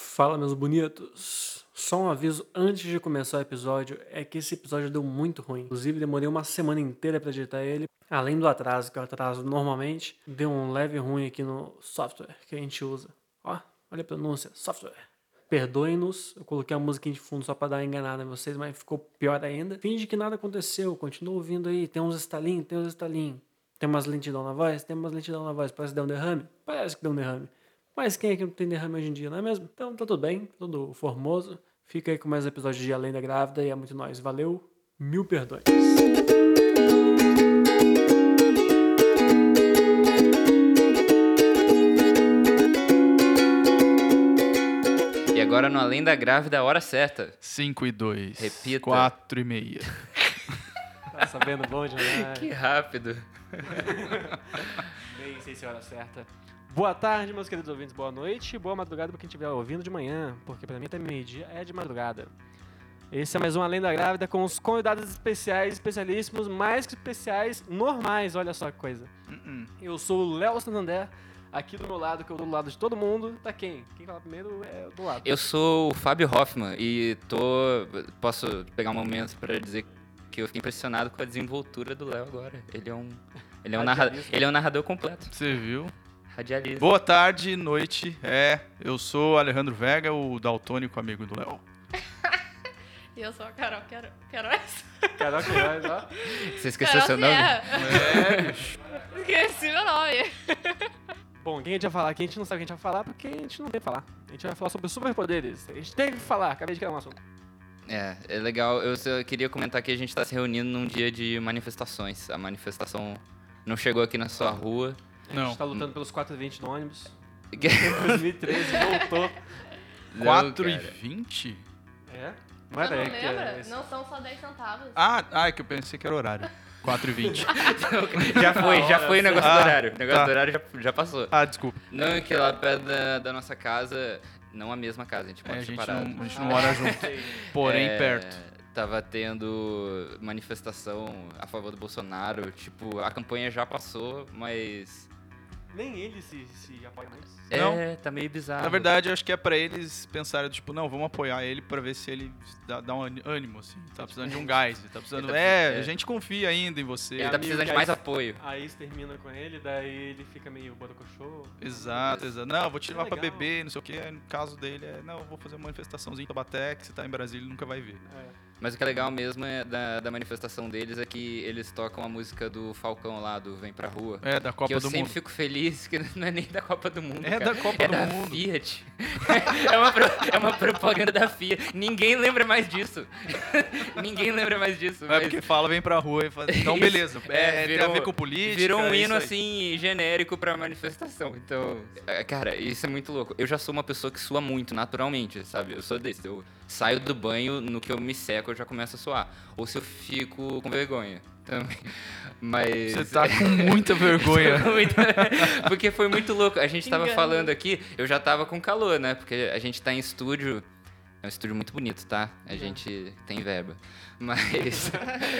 Fala, meus bonitos. Só um aviso antes de começar o episódio, é que esse episódio deu muito ruim. Inclusive, demorei uma semana inteira pra editar ele. Além do atraso, que é o atraso normalmente, deu um leve ruim aqui no software que a gente usa. Ó, olha a pronúncia, software. Perdoem-nos, eu coloquei a música de fundo só pra dar uma enganada em vocês, mas ficou pior ainda. Finge que nada aconteceu, continua ouvindo aí, tem uns estalinhos, tem uns estalinhos. Tem umas lentidão na voz? Tem umas lentidão na voz. Parece que deu um derrame? Parece que deu um derrame. Mas quem é que não tem derrame hoje em dia, não é mesmo? Então tá tudo bem, tudo formoso. Fica aí com mais episódios de Além da Grávida e é muito nóis. Valeu, mil perdões. E agora no Além da Grávida, a hora certa. 5:02. Repita. 4:30. Tá sabendo bom demais. Que rápido. Nem sei se é a hora certa. Boa tarde, meus queridos ouvintes. Boa noite. Boa madrugada pra quem estiver ouvindo de manhã. Porque pra mim até meio-dia é de madrugada. Esse é mais um Além da Grávida com os convidados especiais, especialíssimos, mais que especiais, normais. Olha só que coisa. Eu sou o Léo Santander. Aqui do meu lado, que eu tô do lado de todo mundo, tá quem? Quem fala primeiro é do lado. Eu sou o Fábio Hoffman e posso pegar um momento pra dizer que eu fiquei impressionado com a desenvoltura do Léo agora. Ele é um narrador completo. Você viu? Radialista. Boa tarde, noite. Eu sou o Alejandro Vega, o daltônico amigo do Léo. E eu sou a Carol Queiroz. Carol Queiroz, ó. Você esqueceu seu nome? Bicho. Esqueci meu nome. Bom, quem a gente vai falar aqui, a gente não sabe o que a gente vai falar porque a gente não tem que falar. A gente vai falar sobre superpoderes. A gente tem que falar, acabei de criar um assunto. É legal. Eu só queria comentar que a gente tá se reunindo num dia de manifestações. A manifestação não chegou aqui na sua rua. A Não. gente tá lutando pelos 4h20 no ônibus. Que- 2013 voltou. Não, cara. 4:20? É? Você não é lembra? Não são só 10 centavos. É que eu pensei que era horário. 4:20. Já foi o negócio do horário. O negócio tá. do horário já passou. Desculpa. Não, é que lá perto da nossa casa, não a mesma casa, a gente mora A gente separado. não mora junto. Porém, perto. Tava tendo manifestação a favor do Bolsonaro. Tipo, a campanha já passou, mas... Nem ele se apoia mais. Não. Tá meio bizarro. Na verdade, eu acho que é pra eles pensarem, tipo, não, vamos apoiar ele pra ver se ele dá um ânimo, assim. Tá precisando de um gás. Tá precisando... a gente confia ainda em você. Ele tá precisando de mais apoio. Aí você termina com ele, daí ele fica meio borocochô. Exato. Não, eu vou te levar pra legal. beber, não sei o que. No caso dele eu vou fazer uma manifestaçãozinha em Taubaté, que você tá em Brasília e nunca vai ver. Mas o que é legal mesmo da manifestação deles é que eles tocam a música do Falcão lá, do Vem Pra Rua. Da Copa Que eu do sempre Mundo. fico feliz que não é nem da Copa do Mundo, É cara. da Copa É do da Mundo. Fiat. É uma propaganda da Fiat. Ninguém lembra mais disso. Ninguém lembra mais disso. É porque fala, vem pra rua e fala, então beleza. Tem a ver com política. Virou um é hino isso aí. assim, genérico pra manifestação. Então, cara, isso é muito louco. Eu já sou uma pessoa que sua muito, naturalmente, sabe? Eu sou desse. Eu saio do banho, no que eu me seco, eu já começo a suar. Ou se eu fico com vergonha também. Mas... Você tá com muita vergonha. Porque foi muito louco. A gente tava Engano. falando aqui, eu já tava com calor, né? Porque a gente tá em estúdio. É um estúdio muito bonito, tá? A gente tem verba. Mas.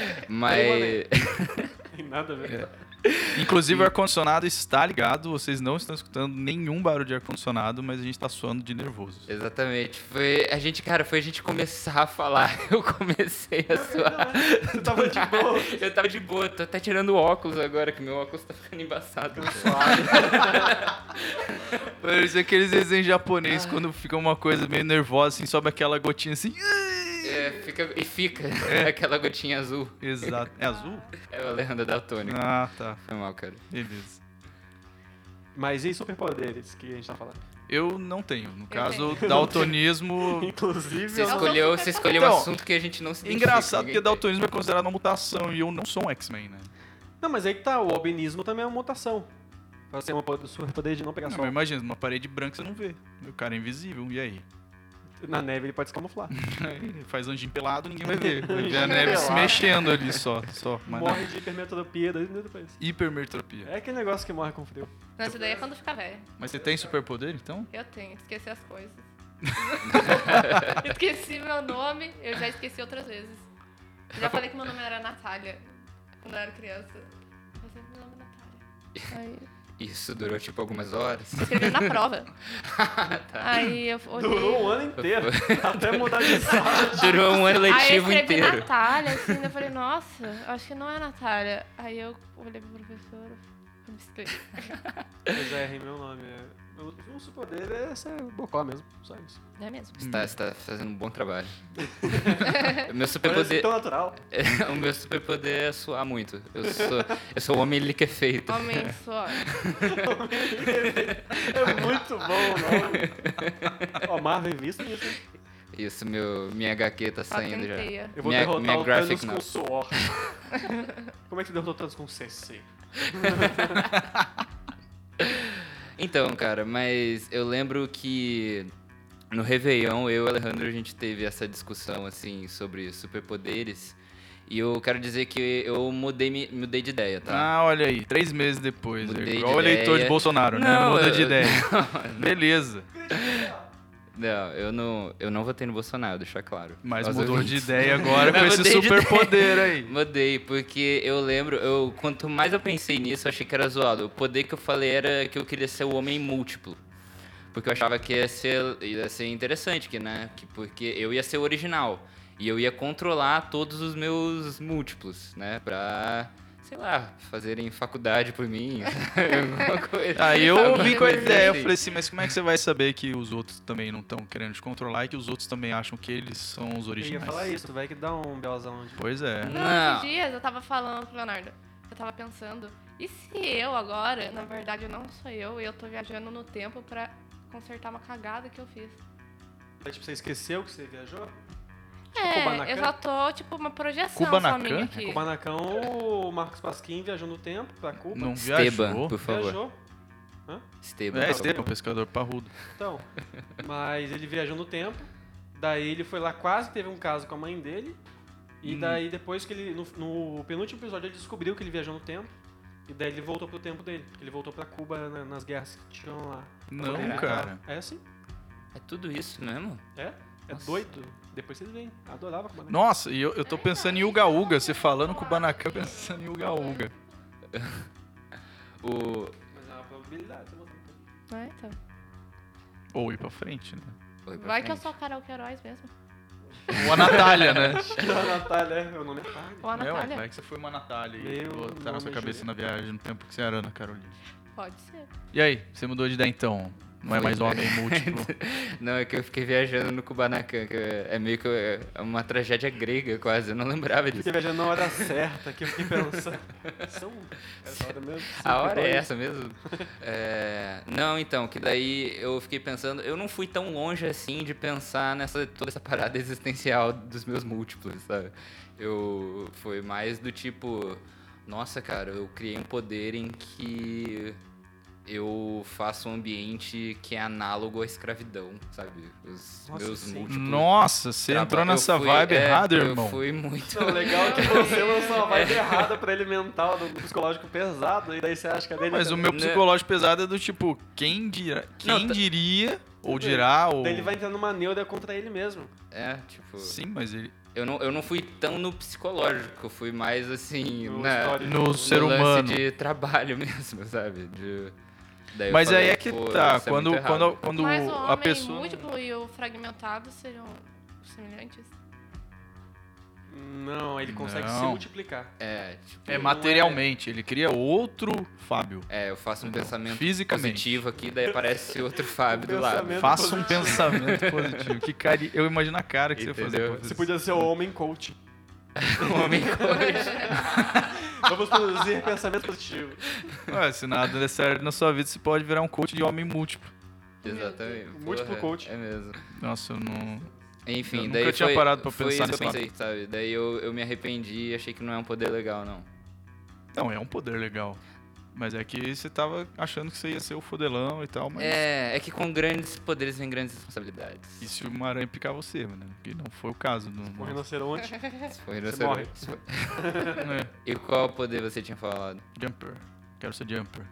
Tem nada a ver. Inclusive, o ar-condicionado está ligado. Vocês não estão escutando nenhum barulho de ar-condicionado, mas a gente tá suando de nervoso. Exatamente. Foi a gente começar a falar. Eu comecei a suar. Você tava de boa. Eu tava de boa, tô até tirando o óculos agora, que meu óculos tá ficando embaçado. Parece aqueles desenhos japoneses quando fica uma coisa meio nervosa, assim, sobe aquela gotinha assim. Fica aquela gotinha azul. Exato. É azul? É o Alejandro Daltônico. Tá. Foi mal, cara. Beleza. Mas e superpoderes que a gente tá falando? Eu não tenho. No caso, tenho. daltonismo. Inclusive, Você eu escolheu um Então, assunto que a gente não se identifica. Engraçado, Ninguém porque daltonismo é considerado uma mutação e eu não sou um X-Men, né? Não, mas aí que tá, o albinismo também é uma mutação. Pra ser um superpoder de não pegar Não, sol. mas imagina, numa parede branca você não vê. O cara é invisível, e aí? Na neve ele pode se camuflar. Aí faz anjinho pelado, ninguém vai ver. Vai ver a neve se mexendo ali só. Mas Morre não. de hipermetropia depois. Hipermetropia. É aquele negócio que morre com frio. Não, isso daí é quando ficar velho. Mas você tem superpoder, então? Eu tenho, esqueci as coisas. Esqueci meu nome, eu já esqueci outras vezes. Já falei que meu nome era Natália quando eu era criança. Eu sempre meu nome é Natália. Aí, Isso durou, tipo, algumas horas. Escrevi na prova. Aí eu olhei. Durou um ano inteiro. Até mudar de sala. Durou um ano Aí eu letivo escrevi inteiro. Natália, assim, daí eu falei, nossa, acho que não é Natália. Aí eu olhei pro professor, eu me escrevi. Eu já errei meu nome. O superpoder é ser bocó mesmo, só isso. Não é mesmo? Você tá fazendo um bom trabalho. O meu Parece superpoder... tão natural. O meu superpoder é suar muito. Eu sou o homem liquefeito. Homem só. É muito bom o nome. Ó, Marvel visto isso. Hein? Isso, minha HQ tá saindo já. Patenteia. Eu vou Minha derrotar o graphic Thanos com novel. suor. Como é que você derrotou o Thanos com CC? Então, cara, mas eu lembro que no Réveillon, eu e o Alejandro, a gente teve essa discussão, assim, sobre superpoderes. E eu quero dizer que eu mudei de ideia, tá? Ah, olha aí, 3 meses depois. Mudei de Igual o eleitor ideia. de Bolsonaro, né? Não, Muda de eu- ideia. Beleza. Não, eu não votei no Bolsonaro, deixar claro. Mas aos mudou de ouvintes. ideia agora com Mas esse mudei de superpoder aí. Mudei, porque eu lembro, quanto mais eu pensei nisso, eu achei que era zoado. O poder que eu falei era que eu queria ser o homem múltiplo. Porque eu achava que ia ser interessante, porque eu ia ser o original. E eu ia controlar todos os meus múltiplos, né? Pra, sei lá, fazerem faculdade por mim, alguma coisa. Aí eu Alguma vim com a coisa ideia, eu assim. falei assim, mas como é que você vai saber que os outros também não estão querendo te controlar e que os outros também acham que eles são os Eu ia originais? falar isso, vai que dá um belzão de... Pois é. Não, Não. esses dias eu tava falando pro Leonardo, eu tava pensando, e se eu agora, na verdade não sou eu, e eu tô viajando no tempo pra consertar uma cagada que eu fiz. Aí, tipo, você esqueceu que você viajou? É, eu já tô, tipo, uma projeção Kubanacan? só minha aqui. Kubanakão, o Marcos Pasquim viajou no tempo pra Cuba. Não Esteban, viajou. por favor. Viajou. Esteban. É, Esteban, pescador parrudo. Então, mas ele viajou no tempo, daí ele foi lá, quase teve um caso com a mãe dele, e daí depois que ele, no penúltimo episódio, ele descobriu que ele viajou no tempo, e daí ele voltou pro tempo dele, ele voltou pra Cuba nas guerras que tinham lá. Não, Caraca. cara. É assim, É tudo isso mesmo? é Nossa. doido. Depois vocês veem, adorava Kubanacan. Nossa, e eu tô pensando em Uga Uga, você falando com o Kubanacan, pensando em Uga Uga. Mas é uma probabilidade, você botar no tempo. Ah, então. Ou ir pra frente, né? Foi pra Vai que eu frente. sou a Carol Queiroz mesmo. Ou a Natália, né? A Natália, o nome é Natália. Ou a É, ué, Natália. vai que você foi uma Natália e Meu botaram na sua nome é cabeça na viagem no tempo que você era Ana Carolina. Pode ser. E aí, você mudou de ideia então? Não é mais homem múltiplo? Não, é que eu fiquei viajando no Kubanacan, que é meio que uma tragédia grega quase, eu não lembrava disso. Fiquei viajando na hora certa, que eu fiquei pensando. Essa hora mesmo? A hora é essa mesmo? Não, então, que daí eu fiquei pensando, eu não fui tão longe assim de pensar toda essa parada existencial dos meus múltiplos, sabe? Foi mais do tipo, nossa, cara, eu criei um poder em que eu faço um ambiente que é análogo à escravidão, sabe? Os Nossa, meus sim. múltiplos. Nossa, você entrou Eu nessa fui- vibe errada, irmão. Eu fui muito. Não, legal é que você lançou uma vibe errada pra ele mental, do psicológico pesado, e daí você acha que a dele Mas o também. meu Né? psicológico pesado é do tipo, quem Não, tá- diria, ou dirá, ou... Daí ele vai entrar numa neura contra ele mesmo. Tipo, Sim, mas ele... eu não fui tão no psicológico, eu fui mais assim, No na, histórico. No ser lance humano. de trabalho mesmo, sabe? Daí eu Mas falei, aí é que pô, tá, isso é quando, muito quando, errado. quando Mas o a homem pessoa... múltiplo e o fragmentado seriam semelhantes? Não, ele consegue se Não. multiplicar. Tipo, É materialmente, ele cria outro Fábio. eu faço um pensamento Fisicamente. positivo aqui, daí aparece outro Fábio do lado. Pensamento Faça um positivo. pensamento positivo. Que cara... Eu imagino a cara que você ia fazer. Entendeu? pra Você fazer podia ser o homem coach. Um homem coach. Vamos produzir pensamento positivo. isso. Ué, se nada der certo na sua vida, você pode virar um coach de homem múltiplo. Exatamente. Múltiplo porra, coach. É mesmo. Nossa, eu não... Enfim, Eu nunca daí tinha foi, parado pra foi pensar isso que eu nisso. pensei, sabe? Daí eu me arrependi e achei que não é um poder legal, não. Não, é um poder legal. Mas é que você tava achando que você ia ser o fodelão e tal, mas... É que com grandes poderes vem grandes responsabilidades. E se uma aranha picar você, mano? Que não foi o caso. Um rinoceronte. Se for Você morre. É, E qual poder você tinha falado? jumper. Quero ser jumper.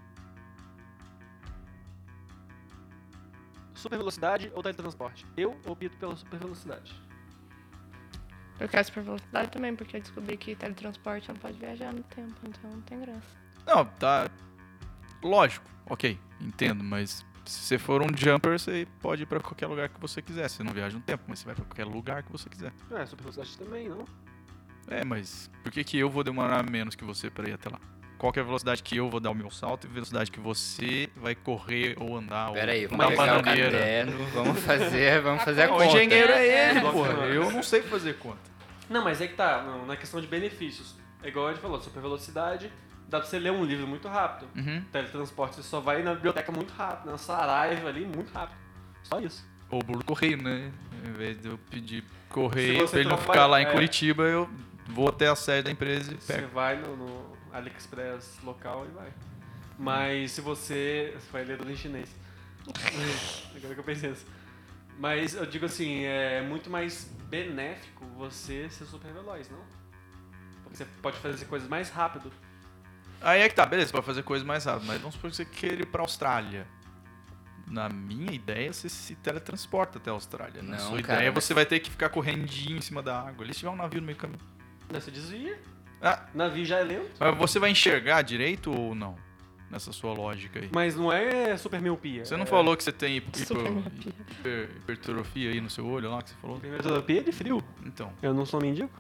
Super velocidade ou teletransporte? Eu opto pela super velocidade. Eu quero super velocidade também, porque eu descobri que teletransporte não pode viajar no tempo, então não tem graça. Não, tá... Lógico, ok, entendo, mas se você for um jumper, você pode ir pra qualquer lugar que você quiser. Você não viaja um tempo, mas você vai pra qualquer lugar que você quiser. Super velocidade também, não? Mas por que eu vou demorar menos que você pra ir até lá? Qual que é a velocidade que eu vou dar o meu salto e a velocidade que você vai correr ou andar Pera aí, ou vamos pegar o bananeira? caderno, vamos fazer a O conta. engenheiro é ele, É. porra. Eu não sei fazer conta. Não, mas é que tá, na questão de benefícios. É igual a gente falou, super velocidade, dá pra você ler um livro muito rápido. Uhum. Teletransporte, você só vai na biblioteca muito rápido, na Saraiva ali, muito rápido. Só isso. Ou por correio, né? Em vez de eu pedir Se correio você pra ele não trabalha- ficar lá em é. Curitiba, eu vou até a sede da empresa e Você pego. vai no AliExpress local e vai. Mas se você vai ler tudo em chinês. Agora que eu pensei nisso. Mas eu digo assim, é muito mais benéfico você ser super veloz, não? Porque você pode fazer coisas mais rápido. Aí é que tá, beleza, pra fazer coisas mais rápido, mas vamos supor que você queira ir pra Austrália. Na minha ideia, você se teletransporta até a Austrália. Na Não, sua cara, ideia, mas- você vai ter que ficar correndinho em cima da água. Ali se tiver um navio no meio do caminho. Não, você desvia. Ah, Navio já é lento. mas você vai enxergar direito ou não? Nessa sua lógica aí. Mas não é super miopia. Você não é... falou que você tem hipertrofia aí no seu olho lá que você falou? Hipermetropia é de frio. Então. Eu não sou mendigo.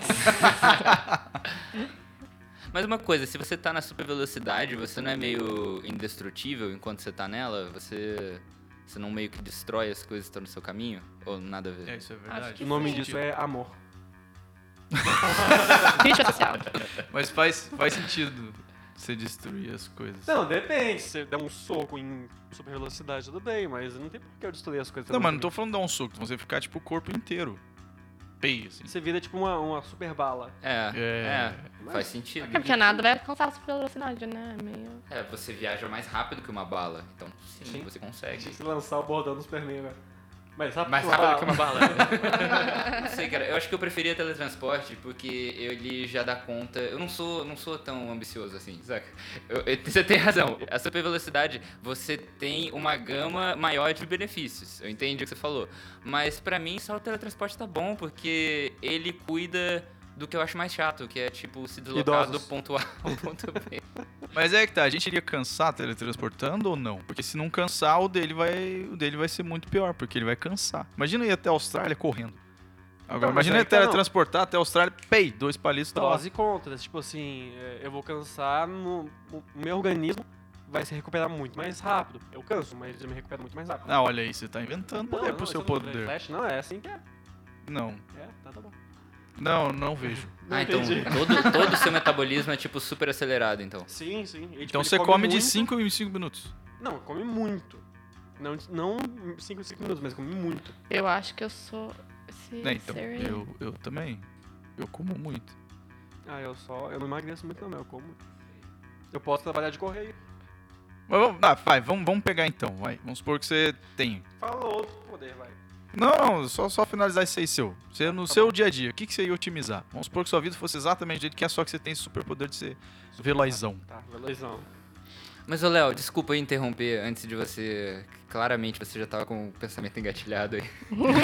Mas uma coisa, se você tá na super velocidade, você não é meio indestrutível enquanto você tá nela? Você não meio que destrói as coisas que estão no seu caminho? Ou nada a ver? Isso é Acho verdade. que O nome sim. disso é amor. Crítica social. Mas faz sentido você destruir as coisas. Não, depende. Se você der um soco em super velocidade, tudo bem, mas não tem por que eu destruir as coisas. Não, mas não tô também. falando de dar um soco, você ficar tipo o corpo inteiro. Pei, assim. Você vira tipo uma super bala. Faz sentido. É porque nada vai alcançar a super velocidade, né? Meio... Você viaja mais rápido que uma bala, então sim, Sim. você consegue. Tinha que lançar o bordão do Superman agora. Mais rápido, Mais que uma rápido que bala. uma bala. Não sei, cara. Eu acho que eu preferia teletransporte porque ele já dá conta. Eu não sou tão ambicioso assim, saca? Você tem razão. A super velocidade, você tem uma gama maior de benefícios. Eu entendi o que você falou. Mas pra mim, só o teletransporte tá bom porque ele cuida do que eu acho mais chato, que é tipo se deslocar Idosos. do ponto A ao ponto B. Mas é que tá, a gente iria cansar teletransportando ou não? Porque se não cansar, o dele vai ser muito pior, porque ele vai cansar. Imagina ir até a Austrália correndo. Agora, Não, mas imagina aí tá, não. teletransportar até a Austrália, 2 palitos tá lá. Prós e contras. Tipo assim, eu vou cansar, o meu organismo vai se recuperar muito mais rápido. Eu canso, mas eu me recupero muito mais rápido. Ah, olha aí, você tá inventando poder pro isso seu eu não- poder. Flash, não, é assim que é. Não, Tá bom. não vejo. Não Então entendi. todo o seu metabolismo é tipo super acelerado, então. Sim. E, tipo, Então ele você come de muito. 5 em 5 minutos. Não, come muito. Não 5 minutos, mas come muito. Eu acho que eu sou esse Né, então, ser aí. eu também. Eu como muito. Ah, eu não emagreço muito não, eu como. Eu posso trabalhar de correio. Mas vamos pegar então, vai. Vamos supor que você tem. Fala outro poder, vai. Não, só finalizar isso aí seu. Você no Tá seu bom. dia a dia, o que você ia otimizar? Vamos supor que sua vida fosse exatamente do jeito que é, só que você tem esse superpoder de ser velozão. Tá, velozão. Mas, ô Léo, desculpa aí interromper antes de você... Claramente você já tava com o pensamento engatilhado aí.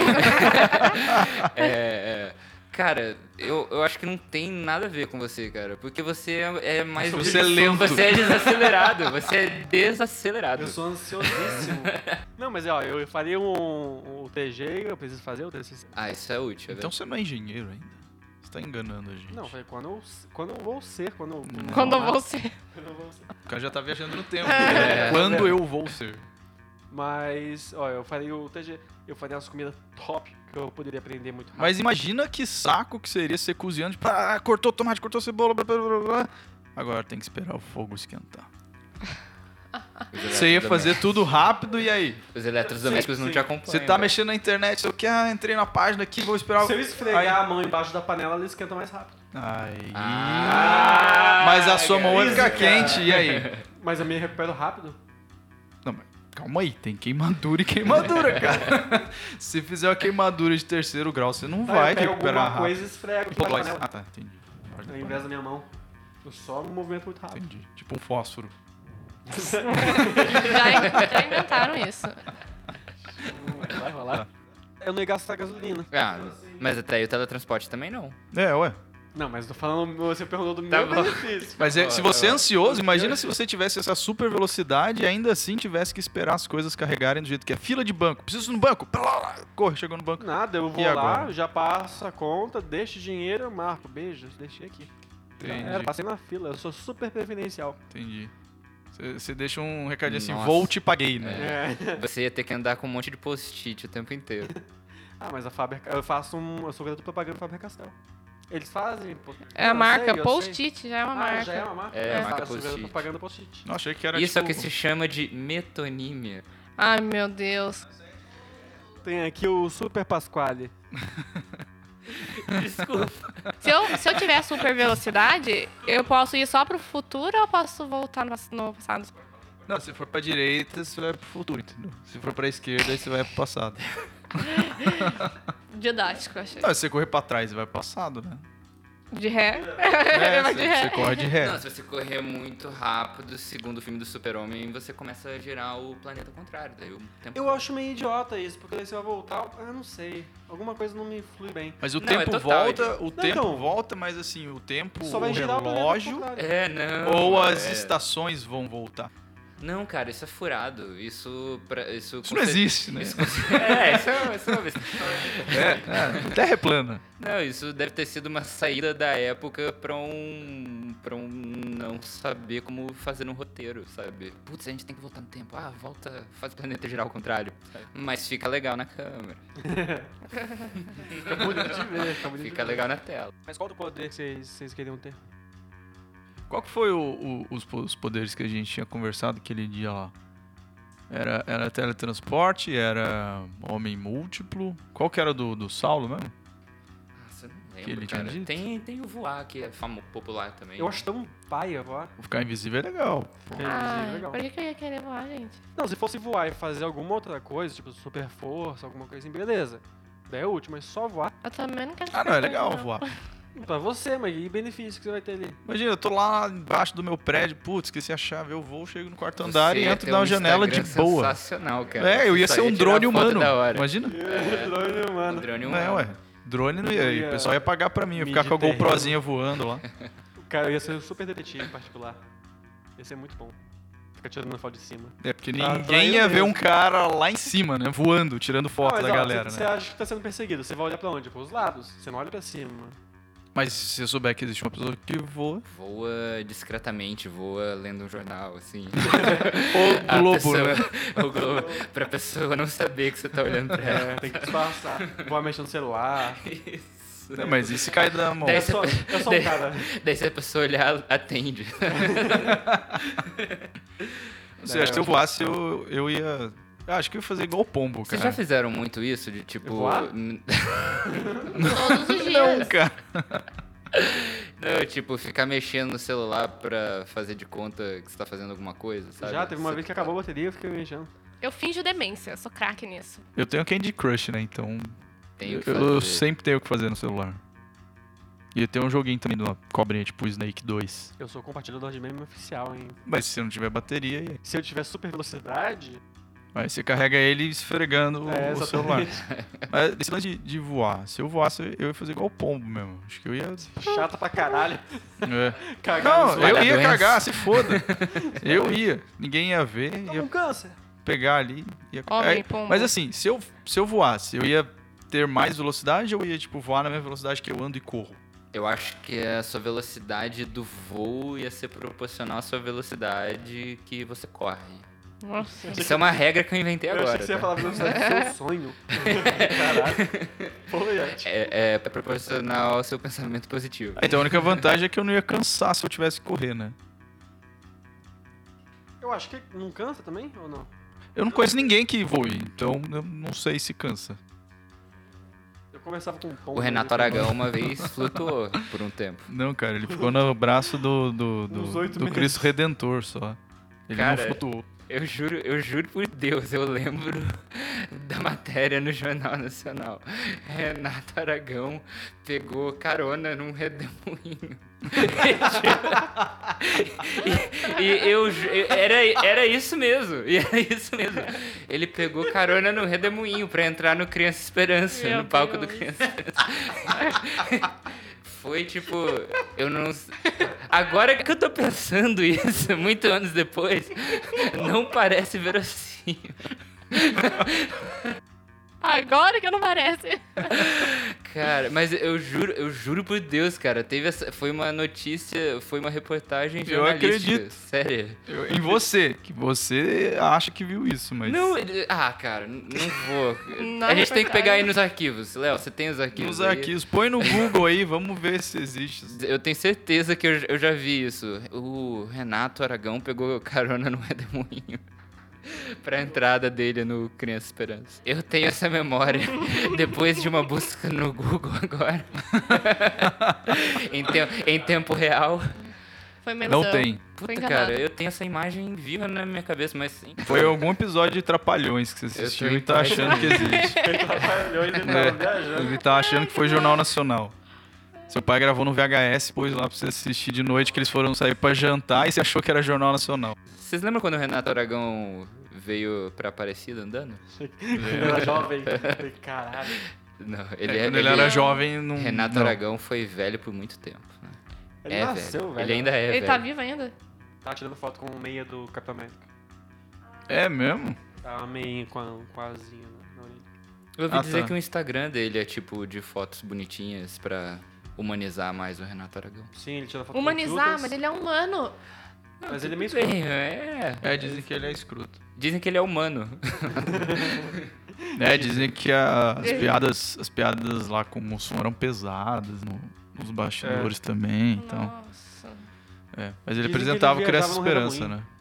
Cara, eu acho que não tem nada a ver com você, cara. Porque você é mais... Você é lento. Você é desacelerado. Você é desacelerado. Eu sou ansiosíssimo. Não, mas ó, eu faria o TG, eu preciso fazer o TCC. Ah, isso é útil, é Então você não é engenheiro ainda. Você tá enganando a gente. Não, foi quando eu vou ser, quando eu... Quando eu vou ser. Quando eu vou ser. O cara já tá viajando no tempo. É. Quando eu vou ser? Mas, ó, eu faria o TG, eu faria umas comidas top que eu poderia aprender muito rápido. Mas imagina que saco que seria ser cozinhando. Tipo, cortou tomate, cortou cebola, blá, blá, blá, blá. Agora tem que esperar o fogo esquentar. Você ia fazer tudo rápido e aí? Os eletrodomésticos não Sim. te acompanham. Você tá velho. mexendo na internet, eu quero, entrei na página aqui, vou esperar. Se eu esfregar a mão embaixo da panela, ela esquenta mais rápido. Aí. Ah, Mas a sua mão vai isso, ficar cara. quente, e aí? Mas eu me recupero rápido. Não, mas calma aí, tem queimadura e queimadura, cara. Se fizer uma queimadura de 3º grau, você não vai eu pego recuperar alguma rápido. coisa e esfrego Pô, embaixo da panela. ah, tá, entendi. Ao invés da minha mão. Eu só um movimento muito rápido. Entendi. Tipo um fósforo. Já inventaram isso. Vai rolar. Eu não ia gastar gasolina. Ah, mas até aí o teletransporte também não. É, ué. Não, mas tô falando, você perguntou do Tá meu bom. benefício. Mas se Tá você é bom. ansioso, imagina se você tivesse essa super velocidade e ainda assim tivesse que esperar as coisas carregarem do jeito que é. Fila de banco, preciso no banco, corre, chegou no banco. Nada, eu vou E lá, agora? já passo a conta, deixo o dinheiro, eu marco. Beijo, deixei aqui. Já Entendi. era, passei na fila, eu sou super preferencial. Entendi. Você deixa um recadinho assim, Nossa. vou te paguei, né? É. Você ia ter que andar com um monte de post-it o tempo inteiro. Ah, mas a Faber, eu sou garoto propaganda Faber-Castell. Eles fazem... pô. É a Eu marca sei, eu sei. Post-it, já é uma marca. Já é uma marca? É, a marca Eu sou garoto Post-it. propaganda Post-it. Não, achei que era Isso é o tipo... que se chama de metonímia. Ai, meu Deus. Tem aqui o Super Pasquale. Desculpa. Se eu tiver super velocidade, eu posso ir só pro futuro ou eu posso voltar no passado? Não, se for pra direita, você vai pro futuro, entendeu? Se for pra esquerda, aí você vai pro passado. Didático, eu achei. Não, se você correr pra trás, você vai pro passado, né? De ré. É, Vai de ré. você corre de ré. Não, se você correr muito rápido, segundo o filme do Super-Homem, você começa a girar o planeta ao contrário. Daí o tempo... Eu acho meio idiota isso, porque daí você vai voltar... Eu não sei. Alguma coisa não me flui bem. Mas o Não, tempo é total, volta, idiota. o tempo então. volta, mas assim, o tempo, Só o vai girar o planeta ao relógio contrário. É, não. ou as é... estações vão voltar. Não, cara, isso é furado. Isso Isso não existe, né? Isso é uma vez. Terra é plana. Não, isso deve ter sido uma saída da época pra um não saber como fazer um roteiro, sabe? Putz, a gente tem que voltar no tempo. Ah, volta, faz o planeta girar ao contrário. Sabe? Mas fica legal na câmera. Fica bonito de ver, fica bonito Fica de ver. legal na tela. Mas qual do poder que vocês queriam ter? Qual que foi os poderes que a gente tinha conversado aquele dia lá? Era teletransporte? Era homem múltiplo? Qual que era do Saulo mesmo? Nossa, eu não Que ele lembro, tinha cara. dito? Tem o voar, que é popular também. Eu acho tão paia voar. Ficar invisível é legal. Pô. Ficar invisível é legal. Por que eu ia querer voar, gente? Não, se fosse voar e fazer alguma outra coisa, tipo super força, alguma coisa assim, beleza. Daí é útil, mas só voar. Eu também não quero Ah, não, é super legal força, não. voar. Pra você, mas e benefício que você vai ter ali? Imagina, eu tô lá embaixo do meu prédio, putz, esqueci a chave, eu vou, chego no quarto Você andar e ia entro ter na um janela de Instagram boa. Sensacional, cara. É, eu ia Só ser um tirar drone foto humano. Da hora. Imagina? Drone Um humano. drone Não humano. é, ué. Drone não ia. E o pessoal ia pagar pra mim, ia ficar com a Mid-terreno. GoProzinha voando lá. O cara ia ser um super detetive em particular. Ia ser muito bom. Fica tirando foto de cima. É, porque Tá ninguém ia ver mesmo. um cara lá em cima, né? Voando, tirando foto Mas, da ó, galera, você né? acha que tá sendo perseguido, você vai olhar pra onde? Pros lados. Você não olha pra cima. Mas se você souber que existe uma pessoa que voa. Voa discretamente, voa lendo um jornal, assim. O A Globo, pessoa- né? O Globo, pra pessoa não saber que você tá olhando pra ela. É, tem que disfarçar. Voar mexendo no celular. Isso. Não, mas e se cai da mão? Daí Eu sou um cara. Daí se a pessoa olhar, atende. Você acha que se eu voasse, eu ia. Eu acho que eu ia fazer igual o pombo, Vocês cara. já fizeram muito isso? De tipo. Voar? Todos os dias. Não, cara. Não, tipo, ficar mexendo no celular pra fazer de conta que você tá fazendo alguma coisa, sabe? Já teve uma Você- vez que acabou a bateria, eu fiquei mexendo. Eu finjo demência, eu sou craque nisso. Eu tenho Candy Crush, né? Então. Tem o que Eu fazer. sempre tenho o que fazer no celular. E tem um joguinho também de uma cobrinha, tipo Snake 2. Eu sou compartilhador de meme oficial, hein? Mas se não tiver bateria, e aí? Se eu tiver super velocidade, Aí você carrega ele esfregando é, o celular. exatamente. Mas esse lance de voar, se eu voasse, eu ia fazer igual o pombo mesmo. Acho que eu ia. Chata pra caralho. É. Cagar no Não, celular. eu ia doença. cagar, se foda. Eu ia. Ninguém ia ver, Toma ia um câncer. pegar ali. Ia... Homem, Aí- pombo. mas assim, se eu voasse, eu ia ter mais velocidade ou eu ia, tipo, voar na mesma velocidade que eu ando e corro? Eu acho que a sua velocidade do voo ia ser proporcional à sua velocidade que você corre. Nossa. Isso é uma regra que eu inventei Eu achei agora. que você ia tá? falar velocidade do seu sonho. Caralho. Pô, Yati. É proporcional ao seu pensamento positivo. Então a única vantagem é que eu não ia cansar se eu tivesse que correr, né? Eu acho que não cansa também, ou não? Eu não conheço ninguém que voe, então eu não sei se cansa. Eu conversava com um pombo. O Renato Aragão uma vez flutuou por um tempo. Não, cara, ele ficou no braço Uns 8 do meses. Cristo Redentor só. Ele Cara, não flutuou. Eu juro por Deus, eu lembro da matéria no Jornal Nacional. Renato Aragão pegou carona num redemoinho. Era isso mesmo. E era isso mesmo. Ele pegou carona no redemoinho pra entrar no Criança Esperança, Meu no palco do Deus. Criança Esperança. Foi tipo, eu não. Agora que eu tô pensando isso, muitos anos depois, não parece verossímil. Agora que não parece. Cara, mas eu juro por Deus, cara, foi uma notícia, foi uma reportagem Eu jornalística. acredito. Sério. Em você, que você acha que viu isso, mas... Não, cara, não vou. Não, A gente tem que pegar aí reportagem. nos arquivos. Léo, você tem os arquivos Nos aí? arquivos, põe no Google aí, vamos ver se existe. Eu tenho certeza que eu já vi isso. O Renato Aragão pegou carona no Redemoinho pra entrada dele no Criança Esperança. Eu tenho essa memória depois de uma busca no Google agora. em tempo real. Foi menção. Não tem. Foi Puta, enganado. cara, eu tenho essa imagem viva na minha cabeça, mas sim. Foi algum episódio de Trapalhões que você assistiu tô e tá achando que existe. Ele tá achando que foi Jornal Nacional. Seu pai gravou no VHS, pôs lá pra você assistir de noite, que eles foram sair pra jantar e você achou que era Jornal Nacional. Vocês lembram quando o Renato Aragão veio pra Aparecida andando? Ele era jovem. Caralho. Não, Quando ele era jovem, não... Renato não. Aragão foi velho por muito tempo. Né? Ele É nasceu, velho. Ele ainda é Ele velho. tá vivo ainda? Tá tirando foto com o meia do Capitão América. É mesmo? Tá uma meinha com a asinha na orelha. Eu ouvi Ah, dizer tá. que o Instagram dele é tipo de fotos bonitinhas pra humanizar mais o Renato Aragão. Sim, ele tira foto com Humanizar, frutas, mas ele é humano. mas ele é meio Bem, escuro. É, dizem que ele é escroto. Dizem que ele é humano. Dizem que as piadas lá com o Mussum eram pesadas nos bastidores também, então... Nossa. Mas ele Dizem que apresentava ele o Criança viajava no Esperança, né?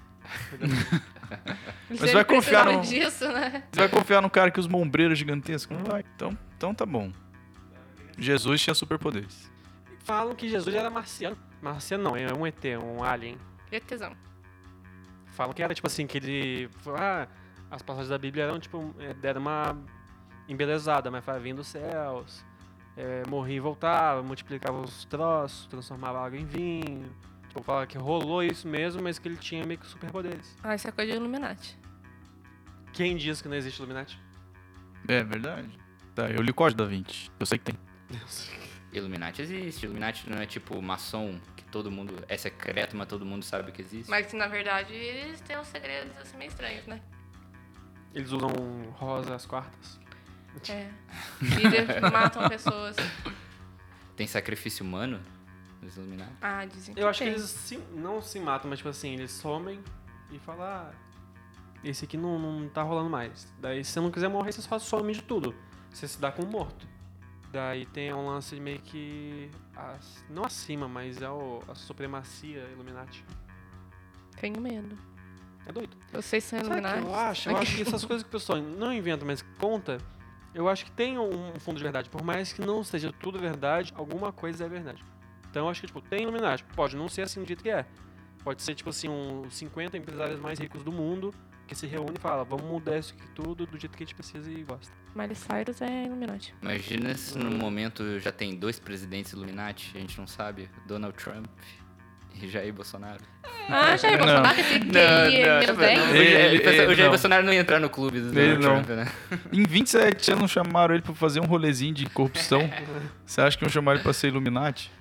Mas você vai confiar no- disso, né? Você vai confiar no cara que os ombreiros gigantescos? Não vai. Então tá bom. Jesus tinha superpoderes. Falam que Jesus era marciano. Marciano não, é um ET, um alien. E tesão. Falam que era tipo assim, que ele... as passagens da Bíblia eram tipo... deram uma embelezada, mas vai vindo dos céus. Morria e voltava, multiplicava os troços, transformava água em vinho. Tipo, fala que rolou isso mesmo, mas que ele tinha meio que superpoderes. Ah, isso é coisa de Illuminati. Quem diz que não existe Illuminati? É verdade. Tá, eu li o Código da Vinci. Eu sei que tem. Illuminati existe. Illuminati não é tipo maçom, que todo mundo é secreto, mas todo mundo sabe que existe. Mas na verdade eles têm uns segredos assim meio estranhos, né? Eles usam rosa às quartas. É. E eles matam pessoas. Tem sacrifício humano nos Illuminati? Ah, dizem que Eu acho que tem. eles não se matam, mas tipo assim, eles somem e falam, esse aqui não tá rolando mais. Daí se você não quiser morrer, você só some de tudo. Você se dá como morto. Daí tem um lance meio que... não acima, mas é a supremacia Illuminati. Tenho medo. É doido. Vocês são Sabe o que Illuminati? eu acho? Eu acho que essas coisas que o pessoal não inventa, mas conta, eu acho que tem um fundo de verdade. Por mais que não seja tudo verdade, alguma coisa é verdade. Então eu acho que, tipo, tem Illuminati. Pode não ser assim do jeito que é. Pode ser, tipo assim, uns 50 empresários mais ricos do mundo que se reúnem e falam, vamos mudar isso aqui tudo do jeito que a gente precisa e gosta. Miley Cyrus é Illuminati. Imagina se no momento já tem 2 presidentes Illuminati, a gente não sabe. Donald Trump e Jair Bolsonaro. Ah, Jair Não. Bolsonaro, esse Não, menos 10? o Jair não. Bolsonaro não ia entrar no clube do Ele Donald não. Trump, né? Em 27 anos chamaram ele pra fazer um rolezinho de corrupção. Você acha que iam chamar ele pra ser Illuminati?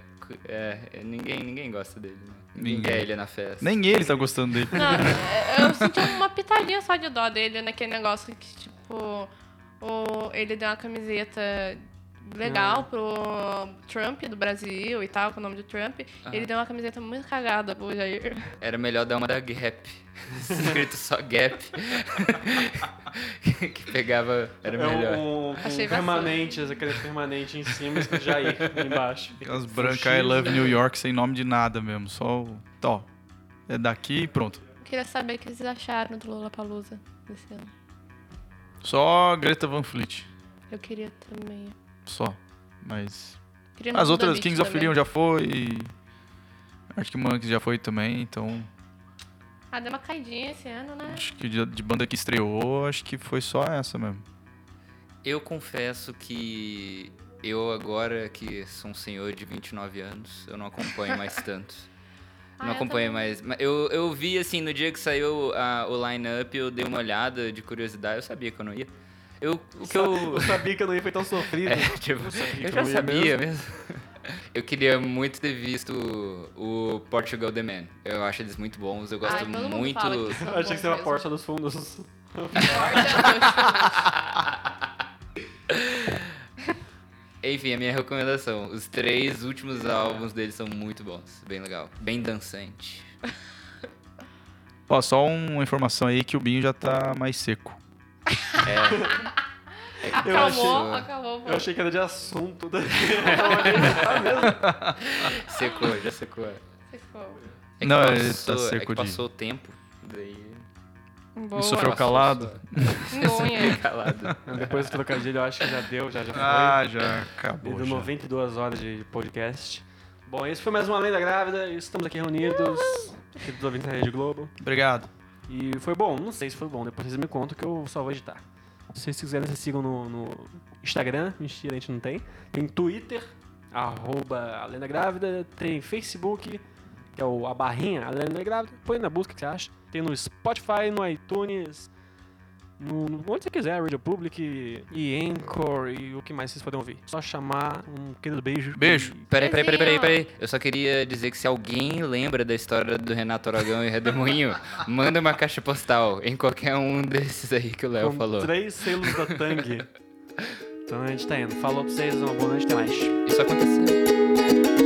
Ninguém gosta dele, né? Ninguém. Ninguém quer ele na festa. Nem ele tá gostando dele. Não, eu senti uma pitadinha só de dó dele naquele negócio que, tipo, ele deu uma camiseta legal pro Trump do Brasil e tal, com o nome de Trump. Ele deu uma camiseta muito cagada pro Jair. Era melhor dar uma da Gap. Escrito só Gap. que pegava. Era melhor. Achei permanente, aquele permanente em cima e Jair embaixo. Aquelas brancas I Love New York sem nome de nada mesmo. Só o... Tó. É daqui e pronto. Queria saber o que vocês acharam do Lollapalooza desse ano. Só Greta Van Fleet. Eu queria também. Só. Mas... Queria As no outras, Beach Kings of também. Leon já foi. Arctic Monkeys já foi também, então... Ah, deu uma caidinha esse ano, né? Acho que de banda que estreou, acho que foi só essa mesmo. Eu confesso que eu agora que sou um senhor de 29 anos, eu não acompanho mais tanto. Ah, Não eu acompanho também. mais. Mas eu vi, assim, no dia que saiu o line-up, eu dei uma olhada de curiosidade. Eu sabia que eu não ia. O que eu... Eu sabia que eu não ia foi tão sofrido. Tipo, Eu sabia eu que já não ia sabia mesmo. Eu queria muito ter visto o Portugal The Man. Eu acho eles muito bons, eu gosto Ai, todo mundo muito... fala que são Eu achei que bons você era a mesmo. porta dos fundos. Enfim, a minha recomendação. Os 3 últimos álbuns deles são muito bons. Bem legal. Bem dançante. Ó, só uma informação aí que o Binho já tá mais seco. Acabou. Eu achei que era de assunto. Já secou. É que Não, passou, ele tá seco é que de- passou o tempo. Daí... E sofreu calado? Unha. Calado. Depois do trocadilho, eu acho que já deu, já foi. Ah, já acabou. Deu Já. 92 horas de podcast. Bom, esse foi mais uma Lenda Grávida. Estamos aqui reunidos. Aqui dos ouvintes da Rede Globo. Obrigado. E foi bom, não sei se foi bom. Depois vocês me contam que eu só vou editar. Se vocês quiserem, vocês sigam no Instagram. Mentira, a gente não tem. Tem Twitter, @A Lenda Grávida. Tem Facebook, que é a barrinha A Lenda Grávida. Põe na busca, o que você acha. Tem no Spotify, no iTunes, onde você quiser, Radio Public e Anchor e o que mais vocês podem ouvir. Só chamar um querido beijo. Beijo. Peraí. Eu só queria dizer que se alguém lembra da história do Renato Aragão e Redemoinho, manda uma caixa postal em qualquer um desses aí que o Léo Com falou. 3 selos da Tang. Então a gente tá indo. Falou pra vocês, uma boa noite, até mais. Isso aconteceu.